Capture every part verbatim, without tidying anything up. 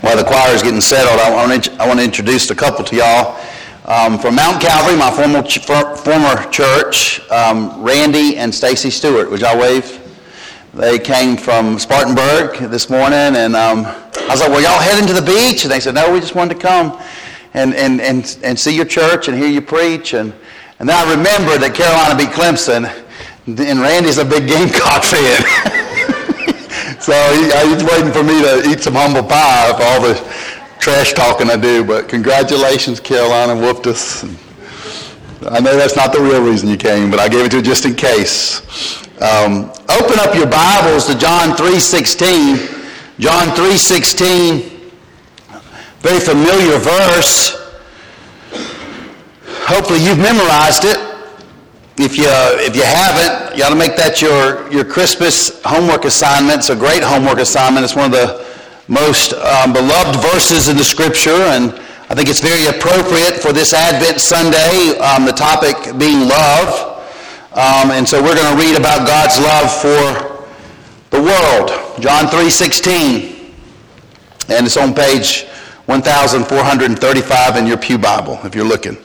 While the choir is getting settled, I want to, I want to introduce a couple to y'all. Um, from Mount Calvary, my former, ch- former church, um, Randy and Stacy Stewart. Would y'all wave? They came from Spartanburg this morning, and um, I was like, well, y'all heading to the beach? And they said, no, we just wanted to come and and and, and see your church and hear you preach. And, and then I remembered that Carolina beat Clemson, and Randy's a big Gamecock fan. So he, he's waiting for me to eat some humble pie for all the trash talking I do. But congratulations, Carolina whooped us. I know that's not the real reason you came, but I gave it to you just in case. Um, open up your Bibles to John three sixteen. John three sixteen, very familiar verse. Hopefully you've memorized it. If you if you haven't, you ought to make that your, your Christmas homework assignment. It's a great homework assignment. It's one of the most um, beloved verses in the Scripture, and I think it's very appropriate for this Advent Sunday, um, the topic being love. Um, and so we're going to read about God's love for the world. John three sixteen, and it's on page one thousand four hundred thirty-five in your pew Bible, if you're looking.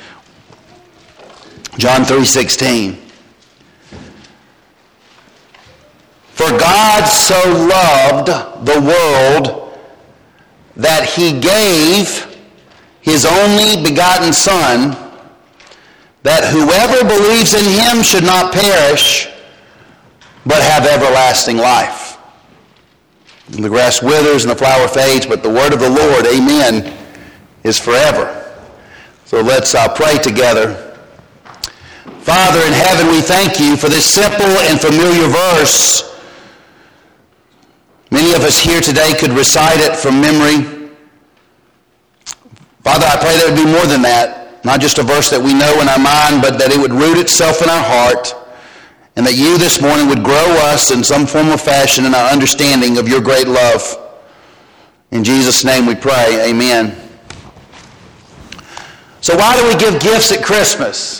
John three sixteen. For God so loved the world that he gave his only begotten Son, that whoever believes in him should not perish, but have everlasting life. And the grass withers and the flower fades, but the word of the Lord, amen, is forever. So let's uh, pray together. Father in heaven, we thank you for this simple and familiar verse. Many of us here today could recite it from memory. Father, I pray that it would be more than that. Not just a verse that we know in our mind, but that it would root itself in our heart, and that you this morning would grow us in some form or fashion in our understanding of your great love. In Jesus' name we pray, amen. So why do we give gifts at Christmas?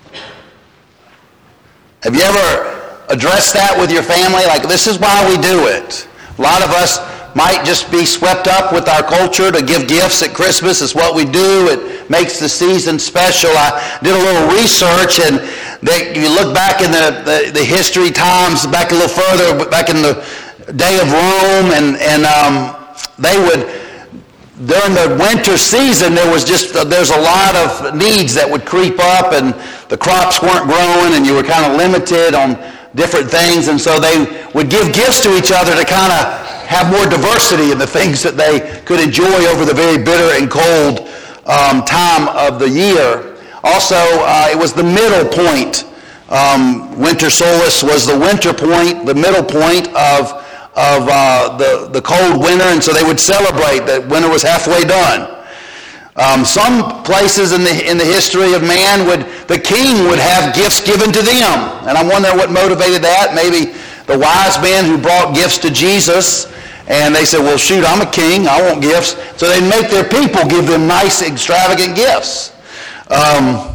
Have you ever addressed that with your family? Like, this is why we do it. A lot of us might just be swept up with our culture to give gifts at Christmas. It's what we do. It makes the season special. I did a little research, and they, you look back in the, the, the history times, back a little further, back in the day of Rome, and, and um, they would, during the winter season, there was just, there's a lot of needs that would creep up, and the crops weren't growing, and you were kind of limited on different things, and so they would give gifts to each other to kind of have more diversity in the things that they could enjoy over the very bitter and cold um, time of the year. Also, uh, it was the middle point. Um, winter solace was the winter point, the middle point of of uh, the, the cold winter, and so they would celebrate that winter was halfway done. Um, some places in the in the history of man, would the king would have gifts given to them, and I wonder what motivated that. Maybe the wise men who brought gifts to Jesus, and they said, well, shoot, I'm a king, I want gifts. So they'd make their people give them nice, extravagant gifts. Um,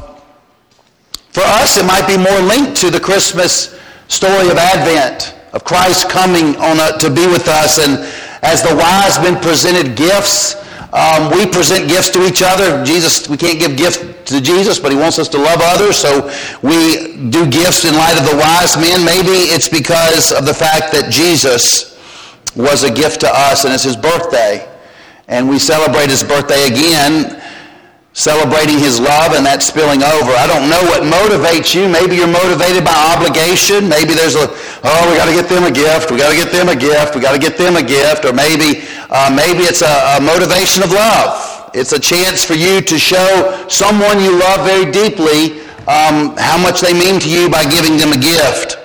for us, it might be more linked to the Christmas story of Advent, of Christ coming on a, to be with us. And as the wise men presented gifts, um, we present gifts to each other. Jesus, we can't give gifts to Jesus, but he wants us to love others, so we do gifts in light of the wise men. Maybe it's because of the fact that Jesus was a gift to us, and it's his birthday. And we celebrate his birthday again, celebrating his love, and that's spilling over. I don't know what motivates you. Maybe you're motivated by obligation. Maybe there's a, oh, we got to get them a gift. We got to get them a gift. We got to get them a gift. Or maybe uh, maybe it's a, a motivation of love. It's a chance for you to show someone you love very deeply um, how much they mean to you by giving them a gift.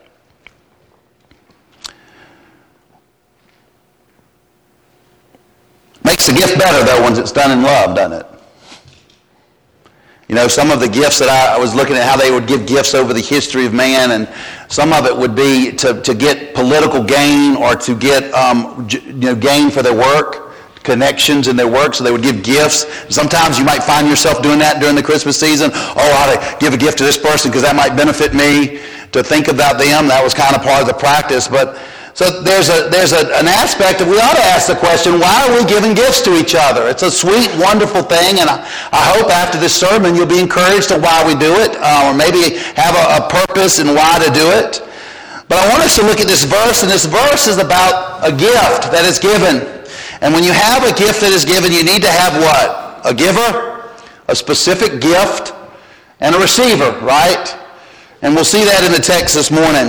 Makes the gift better, though, once it's done in love, doesn't it? You know, some of the gifts that I, I was looking at how they would give gifts over the history of man, and some of it would be to, to get political gain or to get um, you know, gain for their work, connections in their work, so they would give gifts. Sometimes you might find yourself doing that during the Christmas season. Oh, I ought to give a gift to this person because that might benefit me, to think about them. That was kind of part of the practice. But So there's a there's a, an aspect of we ought to ask the question, why are we giving gifts to each other? It's a sweet, wonderful thing, and I, I hope after this sermon you'll be encouraged to why we do it, uh, or maybe have a, a purpose in why to do it. But I want us to look at this verse, and this verse is about a gift that is given. And when you have a gift that is given, you need to have what? A giver, a specific gift, and a receiver, right? And we'll see that in the text this morning.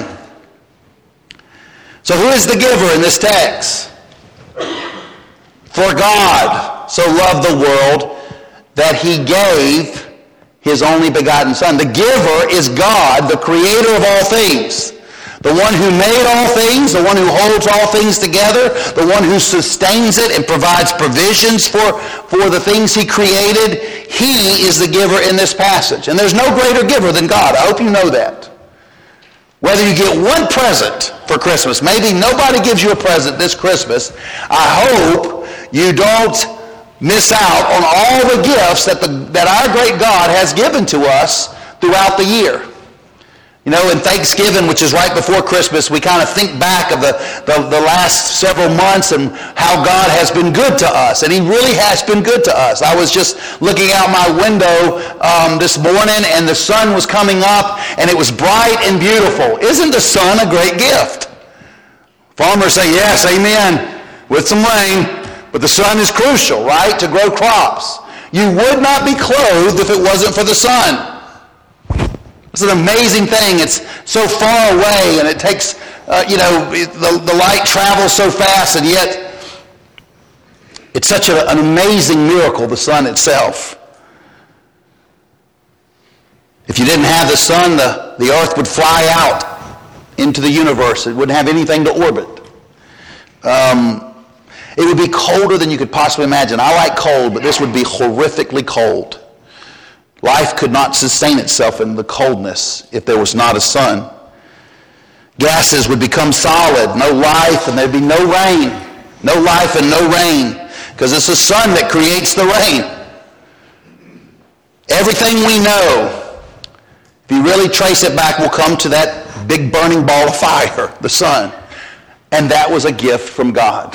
So who is the giver in this text? For God so loved the world that he gave his only begotten Son. The giver is God, the creator of all things. The one who made all things, the one who holds all things together, the one who sustains it and provides provisions for, for the things he created. He is the giver in this passage. And there's no greater giver than God. I hope you know that. Whether you get one present for Christmas, maybe nobody gives you a present this Christmas, I hope you don't miss out on all the gifts that, the, that our great God has given to us throughout the year. You know, in Thanksgiving, which is right before Christmas, we kind of think back of the, the, the last several months and how God has been good to us. And he really has been good to us. I was just looking out my window um, this morning, and the sun was coming up, and it was bright and beautiful. Isn't the sun a great gift? Farmers say, yes, amen, with some rain. But the sun is crucial, right, to grow crops. You would not be clothed if it wasn't for the sun. It's an amazing thing. It's so far away, and it takes, uh, you know, the, the light travels so fast, and yet it's such a, an amazing miracle, the sun itself. If you didn't have the sun, the, the earth would fly out into the universe. It wouldn't have anything to orbit. Um, it would be colder than you could possibly imagine. I like cold, but this would be horrifically cold. Life could not sustain itself in the coldness if there was not a sun. Gases would become solid, no life, and there'd be no rain. No life and no rain, because it's the sun that creates the rain. Everything we know, if you really trace it back, will come to that big burning ball of fire, the sun. And that was a gift from God.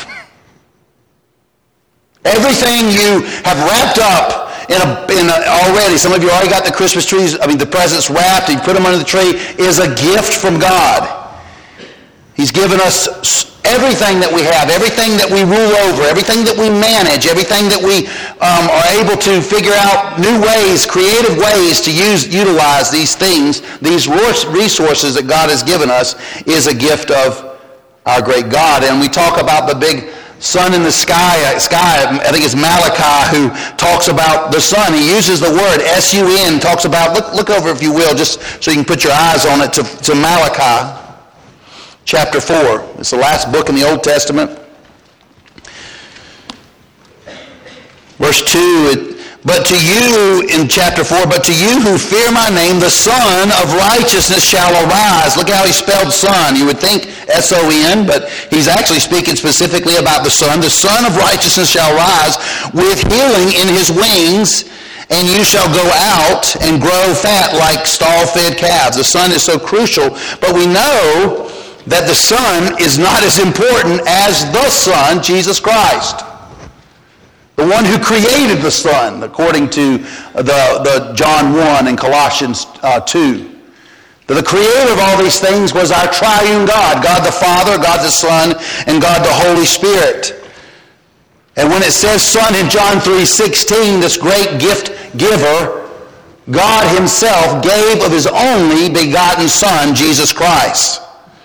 Everything you have wrapped up In a, in a, already, some of you already got the Christmas trees, I mean the presents wrapped, and you put them under the tree, is a gift from God. He's given us everything that we have, everything that we rule over, everything that we manage, everything that we um, are able to figure out new ways, creative ways to use, utilize these things, these resources that God has given us, is a gift of our great God. And we talk about the big sun in the sky, sky, I think it's Malachi who talks about the sun. He uses the word S U N, talks about, look, look over if you will, just so you can put your eyes on it, to, to Malachi chapter four. It's the last book in the Old Testament. Verse two, it, but to you, in chapter four, but to you who fear my name, the Son of righteousness shall arise. Look how he spelled son. You would think S O N, but he's actually speaking specifically about the Son. The Son of righteousness shall rise with healing in his wings, and you shall go out and grow fat like stall-fed calves. The Son is so crucial, but we know that the Son is not as important as the Son, Jesus Christ. The one who created the Son, according to the, the John one and Colossians uh, two. The creator of all these things was our triune God, God the Father, God the Son, and God the Holy Spirit. And when it says Son in John three sixteen, this great gift giver, God himself gave of his only begotten Son, Jesus Christ.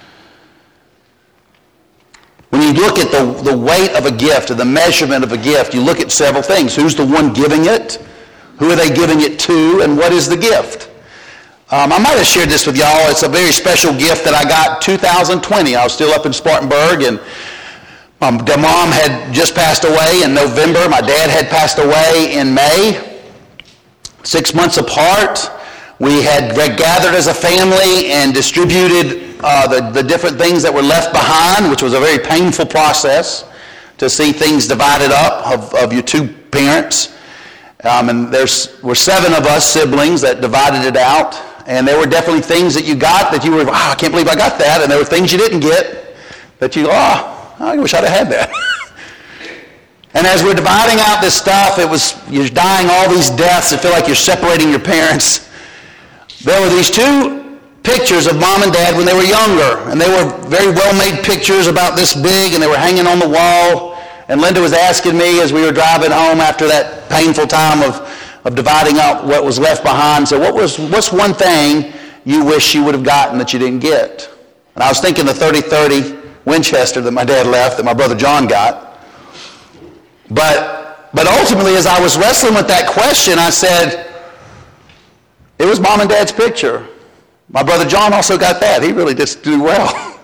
When you look at the, the weight of a gift, or the measurement of a gift, you look at several things. Who's the one giving it? Who are they giving it to? And what is the gift? Um, I might have shared this with y'all. It's a very special gift that I got two thousand twenty. I was still up in Spartanburg, and my mom had just passed away in November. My dad had passed away in May. Six months apart. We had gathered as a family and distributed uh, the, the different things that were left behind, which was a very painful process to see things divided up of, of your two parents. Um, and there's were seven of us siblings that divided it out. And there were definitely things that you got that you were, wow, I can't believe I got that. And there were things you didn't get that you, oh, I wish I'd have had that. And as we're dividing out this stuff, it was, you're dying all these deaths that feel like you're separating your parents. There were these two pictures of mom and dad when they were younger, and they were very well-made pictures about this big, and they were hanging on the wall. And Linda was asking me as we were driving home after that painful time of, of dividing out what was left behind, so what was what's one thing you wish you would have gotten that you didn't get? And I was thinking the thirty thirty Winchester that my dad left, that my brother John got. But but ultimately, as I was wrestling with that question, I said, it was mom and dad's picture. My brother John also got that. He really did do well.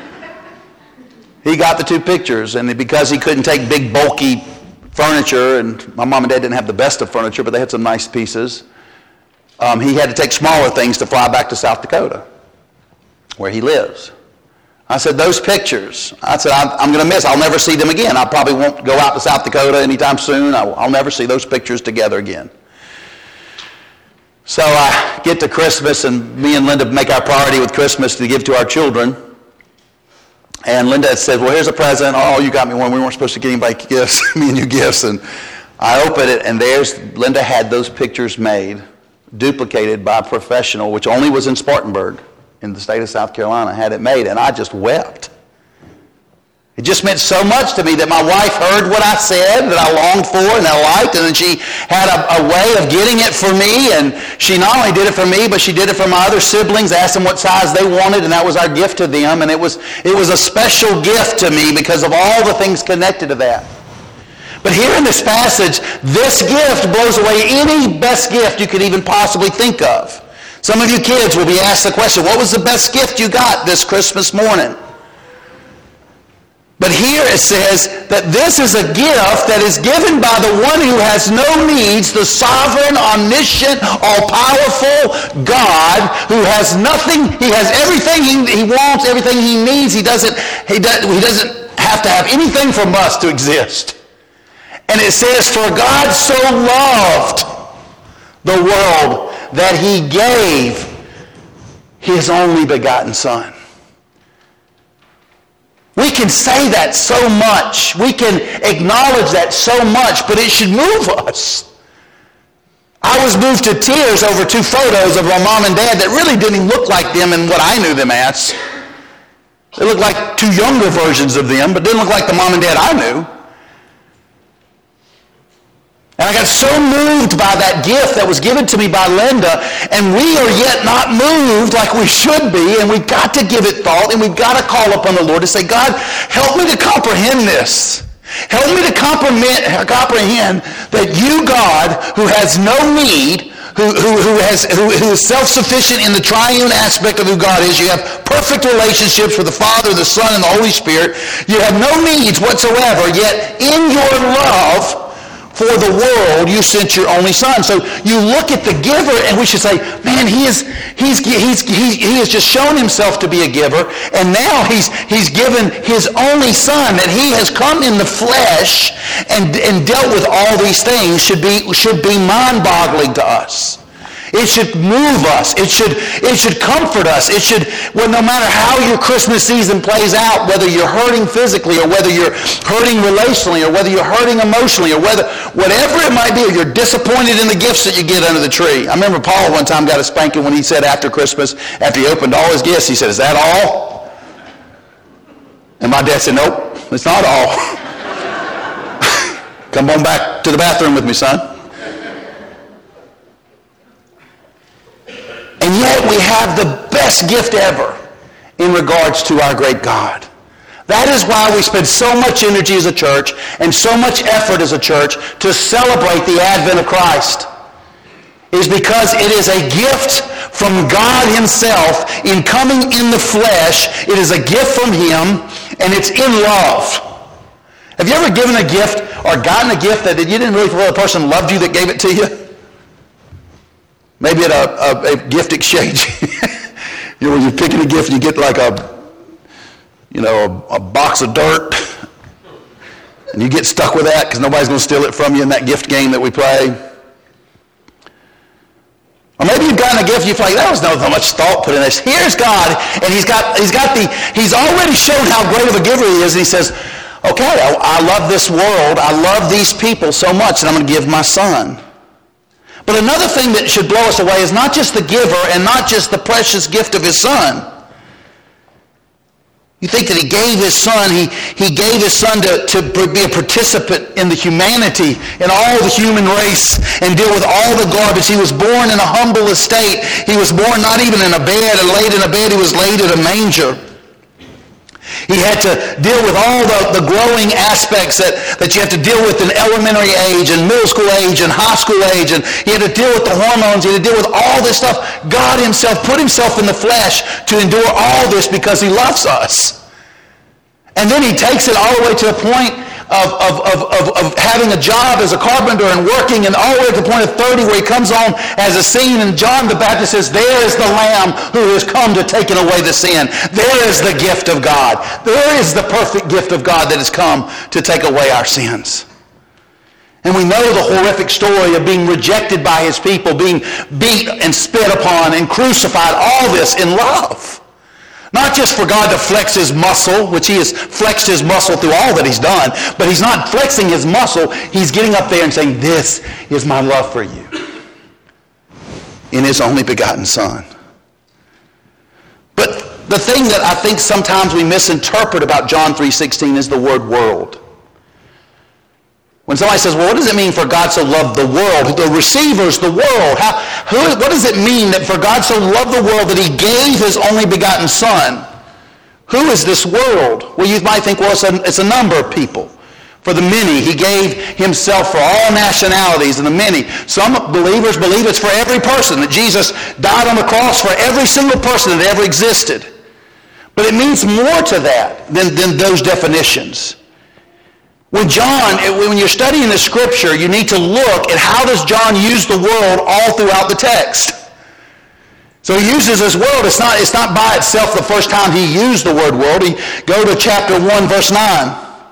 He got the two pictures, and because he couldn't take big, bulky furniture, and my mom and dad didn't have the best of furniture, but they had some nice pieces, um, he had to take smaller things to fly back to South Dakota, where he lives. I said, those pictures, I said, I'm, I'm going to miss. I'll never see them again. I probably won't go out to South Dakota anytime soon. I'll, I'll never see those pictures together again. So I get to Christmas, and me and Linda make our priority with Christmas to give to our children. And Linda said, well, here's a present. Oh, you got me one. We weren't supposed to get anybody gifts, me and you gifts. And I opened it, and there's, Linda had those pictures made, duplicated by a professional, which only was in Spartanburg, in the state of South Carolina, had it made, and I just wept. It just meant so much to me that my wife heard what I said, that I longed for and that I liked, and then she had a, a way of getting it for me, and she not only did it for me, but she did it for my other siblings, asked them what size they wanted, and that was our gift to them, and it was, it was a special gift to me because of all the things connected to that. But here in this passage, this gift blows away any best gift you could even possibly think of. Some of you kids will be asked the question, what was the best gift you got this Christmas morning? But here it says that this is a gift that is given by the one who has no needs, the sovereign, omniscient, all-powerful God who has nothing, he has everything he, he wants, everything he needs. He doesn't, he, does, he doesn't have to have anything from us to exist. And it says, for God so loved the world that he gave his only begotten Son. We can say that so much. We can acknowledge that so much, but it should move us. I was moved to tears over two photos of my mom and dad that really didn't even look like them in what I knew them as. They looked like two younger versions of them, but didn't look like the mom and dad I knew. And I got so moved by that gift that was given to me by Linda, and we are yet not moved like we should be, and we've got to give it thought, and we've got to call upon the Lord to say, God, help me to comprehend this. Help me to comprehend that you, God, who has no need, who, who, who, has, who, who is self-sufficient in the triune aspect of who God is, you have perfect relationships with the Father, the Son, and the Holy Spirit. You have no needs whatsoever, yet in your love for the world, you sent your only Son. So you look at the giver, and we should say, man, he is he's he's he, he has just shown himself to be a giver, and now he's he's given his only Son, that he has come in the flesh and and dealt with all these things should be should be mind-boggling to us. It should move us. It should, it should comfort us. It should, well, no matter how your Christmas season plays out, whether you're hurting physically or whether you're hurting relationally or whether you're hurting emotionally or whether, whatever it might be, or you're disappointed in the gifts that you get under the tree. I remember Paul one time got a spanking when he said after Christmas, after he opened all his gifts, he said, is that all? And my dad said, nope, it's not all. Come on back to the bathroom with me, son. And yet we have the best gift ever in regards to our great God. That is why we spend so much energy as a church and so much effort as a church to celebrate the advent of Christ. It is because it is a gift from God himself in coming in the flesh. It is a gift from him, and it's in love. Have you ever given a gift or gotten a gift that you didn't really feel the person loved you that gave it to you? Maybe at a, a, a gift exchange. You know, when you're picking a gift, you get like a, you know, a, a box of dirt, and you get stuck with that because nobody's going to steal it from you in that gift game that we play. Or maybe you've gotten kind of gift you feel like, there was no much thought put in this. Here's God, and he's got, he's got the, he's already shown how great of a giver he is, and he says, okay, I, I love this world, I love these people so much, and I'm going to give my son. But another thing that should blow us away is not just the giver and not just the precious gift of his son. You think that he gave his son, he, he gave his son to, to be a participant in the humanity, in all the human race, and deal with all the garbage. He was born in a humble estate. He was born not even in a bed, and laid in a bed, he was laid in a manger. He had to deal with all the, the growing aspects that, that you have to deal with in elementary age and middle school age and high school age. And he had to deal with the hormones. He had to deal with all this stuff. God himself put himself in the flesh to endure all this because he loves us. And then he takes it all the way to the point of, of, of, of, of having a job as a carpenter and working, and all the way to the point of thirty where he comes on as a scene, and John the Baptist says, there is the Lamb who has come to take away the sin. There is the gift of God. There is the perfect gift of God that has come to take away our sins. And we know the horrific story of being rejected by his people, being beat and spit upon and crucified, all this in love. Not just for God to flex his muscle, which he has flexed his muscle through all that he's done, but he's not flexing his muscle. He's getting up there and saying, this is my love for you in his only begotten son. But the thing that I think sometimes we misinterpret about John three sixteen is the word world. When somebody says, well, what does it mean for God so loved the world? The receivers, the world. How, who, what does it mean that for God so loved the world that he gave his only begotten son? Who is this world? Well, you might think, well, it's a, it's a number of people. For the many, he gave himself for all nationalities and the many. Some believers believe it's for every person, that Jesus died on the cross for every single person that ever existed. But it means more to that than, than those definitions. When John, when you're studying the scripture, you need to look at how does John use the world all throughout the text. So he uses this world. It's not, it's not by itself the first time he used the word world. He, go to chapter one, verse nine.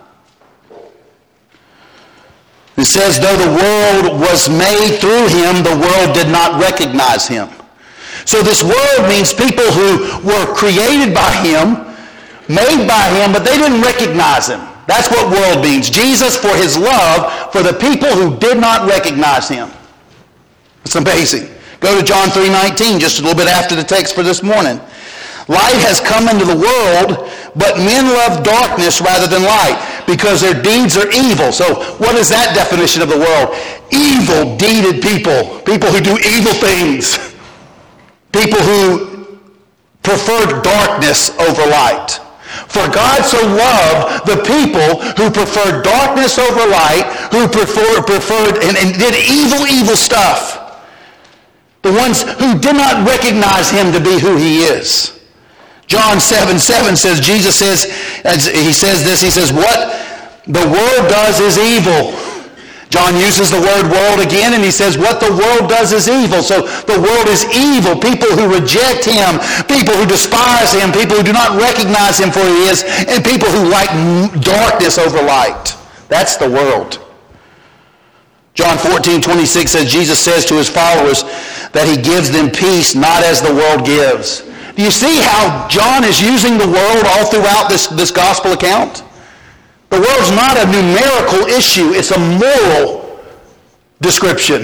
It says, though the world was made through him, the world did not recognize him. So this world means people who were created by him, made by him, but they didn't recognize him. That's what world means. Jesus for his love for the people who did not recognize him. It's amazing. Go to John three nineteen, just a little bit after the text for this morning. Light has come into the world, but men love darkness rather than light, because their deeds are evil. So what is that definition of the world? Evil-deeded people. People who do evil things. People who prefer darkness over light. For God so loved the people who preferred darkness over light, who prefer, preferred and, and did evil, evil stuff. The ones who did not recognize him to be who he is. John seven seven says, Jesus says, as he says this, he says, what the world does is evil. John uses the word world again, and he says what the world does is evil. So the world is evil. People who reject him, people who despise him, people who do not recognize him for who he is, and people who like darkness over light. That's the world. John fourteen twenty-six says, Jesus says to his followers that he gives them peace, not as the world gives. Do you see how John is using the world all throughout this, this gospel account? The world's not a numerical issue. It's a moral description.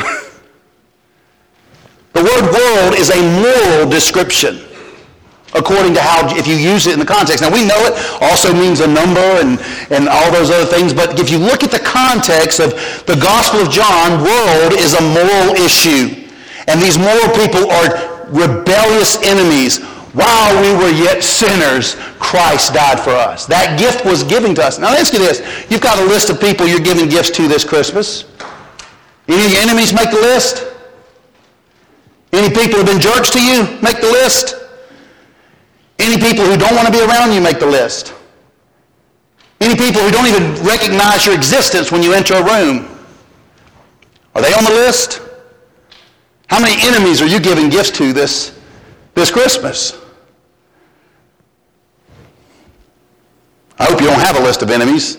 The word world is a moral description, according to how, if you use it in the context. Now, we know it also means a number and, and all those other things, but if you look at the context of the Gospel of John, world is a moral issue. And these moral people are rebellious enemies. While we were yet sinners, Christ died for us. That gift was given to us. Now, let me ask you this. You've got a list of people you're giving gifts to this Christmas. Any of your enemies make the list? Any people who have been jerks to you make the list? Any people who don't want to be around you make the list? Any people who don't even recognize your existence when you enter a room? Are they on the list? How many enemies are you giving gifts to this, this Christmas? I hope you don't have a list of enemies.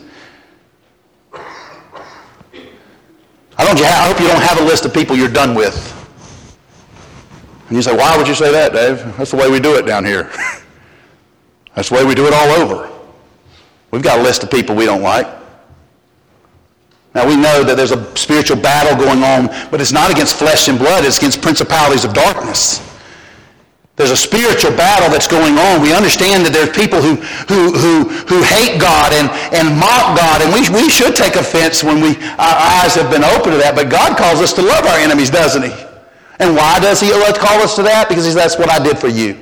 I, don't, I hope you don't have a list of people you're done with. And you say, why would you say that, Dave? That's the way we do it down here. That's the way we do it all over. We've got a list of people we don't like. Now we know that there's a spiritual battle going on, but it's not against flesh and blood, it's against principalities of darkness. There's a spiritual battle that's going on. We understand that there's people who who who, who hate God and, and mock God, and we, we should take offense when we our eyes have been open to that, but God calls us to love our enemies, doesn't he? And why does he call us to that? Because he says, that's what I did for you.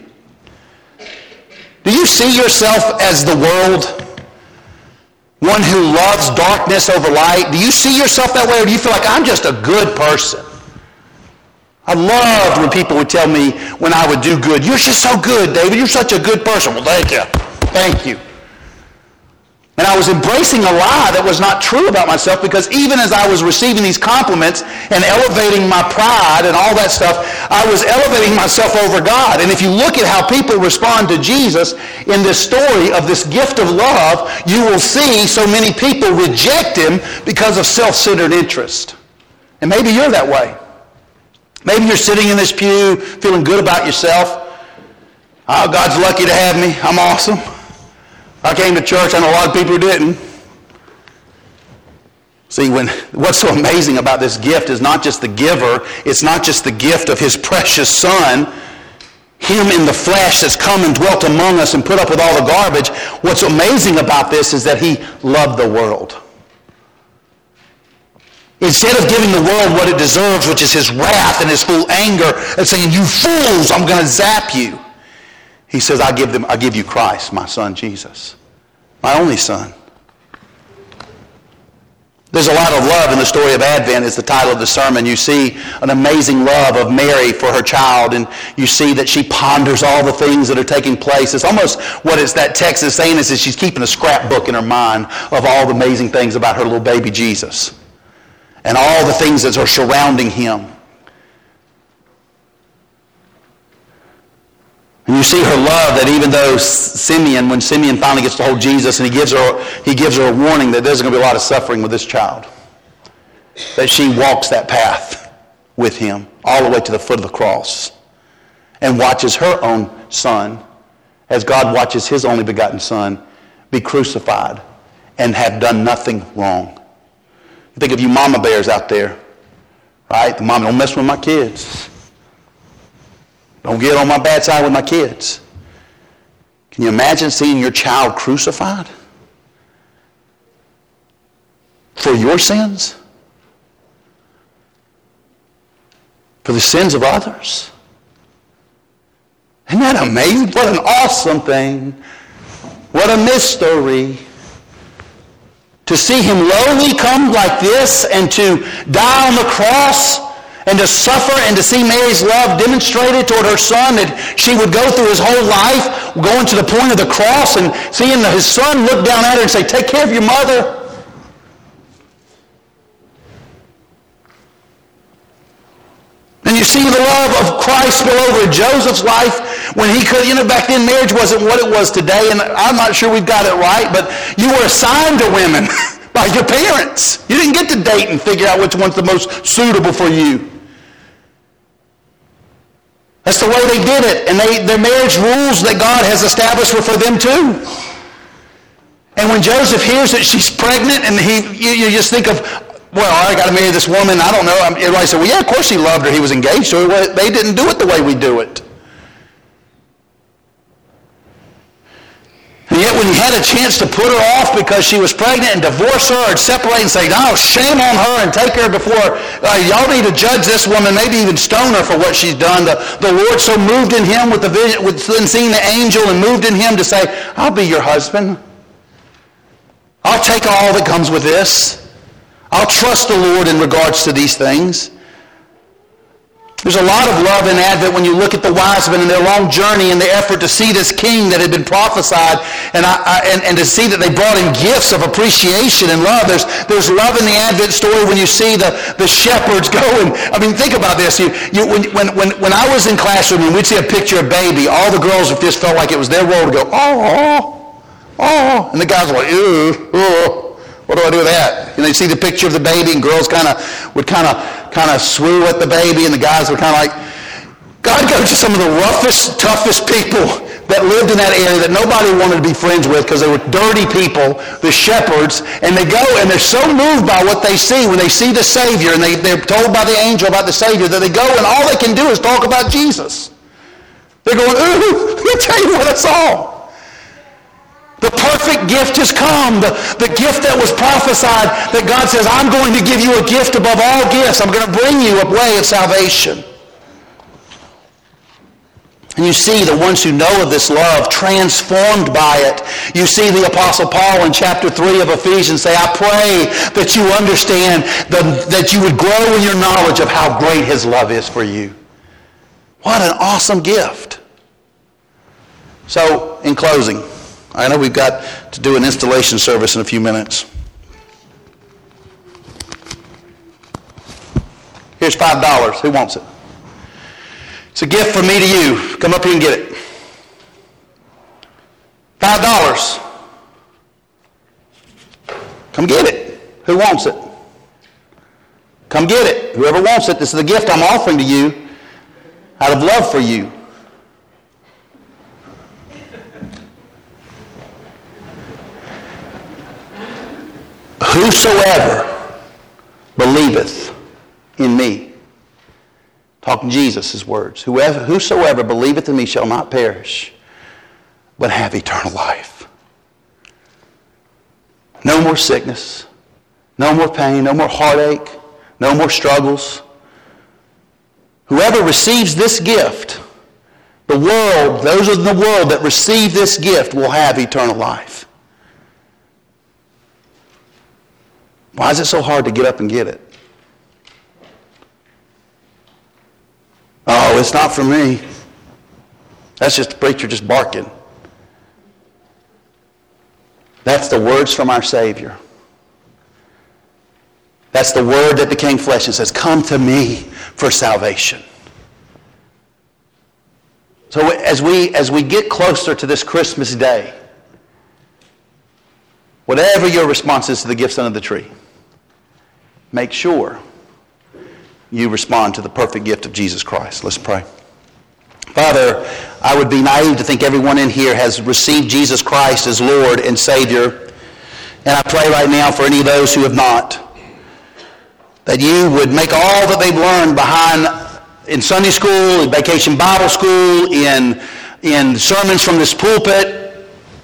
Do you see yourself as the world? One who loves darkness over light? Do you see yourself that way, or do you feel like I'm just a good person? I loved when people would tell me when I would do good, you're just so good, David. You're such a good person. Well, thank you. Thank you. And I was embracing a lie that was not true about myself, because even as I was receiving these compliments and elevating my pride and all that stuff, I was elevating myself over God. And if you look at how people respond to Jesus in this story of this gift of love, you will see so many people reject him because of self-centered interest. And maybe you're that way. Maybe you're sitting in this pew feeling good about yourself. Oh, God's lucky to have me. I'm awesome. I came to church. I know a lot of people who didn't. See, when what's so amazing about this gift is not just the giver. It's not just the gift of his precious Son, him in the flesh that's come and dwelt among us and put up with all the garbage. What's amazing about this is that he loved the world. Instead of giving the world what it deserves, which is his wrath and his full anger, and saying, you fools, I'm going to zap you. He says, I give them, I give you Christ, my Son Jesus, my only Son. There's a lot of love in the story of Advent is the title of the sermon. You see an amazing love of Mary for her child, and you see that she ponders all the things that are taking place. It's almost what it's, that text is saying is that she's keeping a scrapbook in her mind of all the amazing things about her little baby Jesus and all the things that are surrounding him. And you see her love that even though Simeon, when Simeon finally gets to hold Jesus and he gives her, he gives her a warning that there's going to be a lot of suffering with this child, that she walks that path with him all the way to the foot of the cross and watches her own son, as God watches his only begotten Son, be crucified and have done nothing wrong. You think of you mama bears out there, right? The mama, don't mess with my kids. Don't get on my bad side with my kids. Can you imagine seeing your child crucified for your sins? For the sins of others? Isn't that amazing? What an awesome thing. What a mystery. To see him lowly come like this and to die on the cross and to suffer, and to see Mary's love demonstrated toward her son, that she would go through his whole life going to the point of the cross and seeing his son look down at her and say, take care of your mother. And you see the love of Christ spill over Joseph's life when he could, you know, back then marriage wasn't what it was today, and I'm not sure we've got it right, but you were assigned to women by your parents. You didn't get to date and figure out which one's the most suitable for you. That's the way they did it. And they, their marriage rules that God has established were for them too. And when Joseph hears that she's pregnant, and he, you, you just think of, well, I got to marry this woman. I don't know. Everybody said, well, yeah, of course he loved her. He was engaged to her. Well, they didn't do it the way we do it. And yet when he had a chance to put her off because she was pregnant and divorce her or separate and say, no, shame on her and take her before, uh, y'all need to judge this woman, maybe even stone her for what she's done. The, the Lord so moved in him with the vision, with seeing the angel, and moved in him to say, I'll be your husband. I'll take all that comes with this. I'll trust the Lord in regards to these things. There's a lot of love in Advent when you look at the wise men and their long journey and the effort to see this king that had been prophesied, and, I, I, and, and to see that they brought in gifts of appreciation and love. There's, there's love in the Advent story when you see the, the shepherds go. And, I mean, think about this. You, you, when, when, when, when I was in classroom and we'd see a picture of baby, all the girls just felt like it was their role to go, oh, oh, and the guys were like, ew, oh. What do I do with that? You know, you see the picture of the baby, and girls kind of would kind of kind of swoo at the baby, and the guys were kind of like, God goes to some of the roughest, toughest people that lived in that area that nobody wanted to be friends with because they were dirty people, the shepherds, and they go and they're so moved by what they see when they see the Savior, and they, they're told by the angel about the Savior that they go and all they can do is talk about Jesus. They're going, ooh, let me tell you what I saw. The perfect gift has come. The, the gift that was prophesied, that God says, I'm going to give you a gift above all gifts. I'm going to bring you a way of salvation. And you see the ones who know of this love transformed by it. You see the Apostle Paul in chapter three of Ephesians say, I pray that you understand, the, that you would grow in your knowledge of how great his love is for you. What an awesome gift. So, in closing, I know we've got to do an installation service in a few minutes. Here's five dollars. Who wants it? It's a gift from me to you. Come up here and get it. Five dollars. Come get it. Who wants it? Come get it. Whoever wants it. This is the gift I'm offering to you out of love for you. Whosoever believeth in me. Talking Jesus' words. Whoever, whosoever believeth in me shall not perish, but have eternal life. No more sickness. No more pain. No more heartache. No more struggles. Whoever receives this gift, the world, those in the world that receive this gift will have eternal life. Why is it so hard to get up and get it? Oh, it's not for me. That's just the preacher just barking. That's the words from our Savior. That's the word that became flesh and says, come to me for salvation. So as we, as we get closer to this Christmas day, whatever your response is to the gifts under the tree, make sure you respond to the perfect gift of Jesus Christ. Let's pray. Father, I would be naive to think everyone in here has received Jesus Christ as Lord and Savior. And I pray right now for any of those who have not, that you would make all that they've learned behind in Sunday school, in Vacation Bible School, in, in sermons from this pulpit,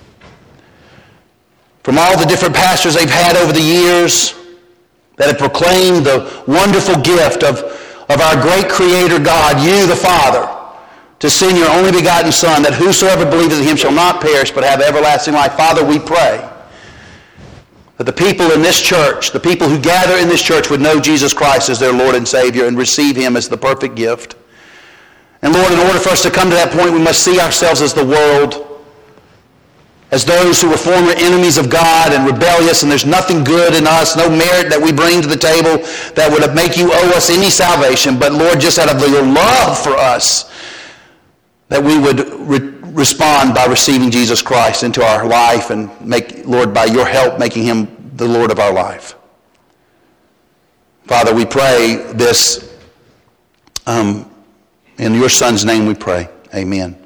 from all the different pastors they've had over the years, that have proclaimed the wonderful gift of, of our great Creator God, you the Father, to send your only begotten Son, that whosoever believeth in him shall not perish but have everlasting life. Father, we pray that the people in this church, the people who gather in this church would know Jesus Christ as their Lord and Savior and receive him as the perfect gift. And Lord, in order for us to come to that point, we must see ourselves as the world, as those who were former enemies of God and rebellious, and there's nothing good in us, no merit that we bring to the table that would make you owe us any salvation. But Lord, just out of your love for us, that we would re- respond by receiving Jesus Christ into our life and make, Lord, by your help, making him the Lord of our life. Father, we pray this um, in your Son's name we pray. Amen.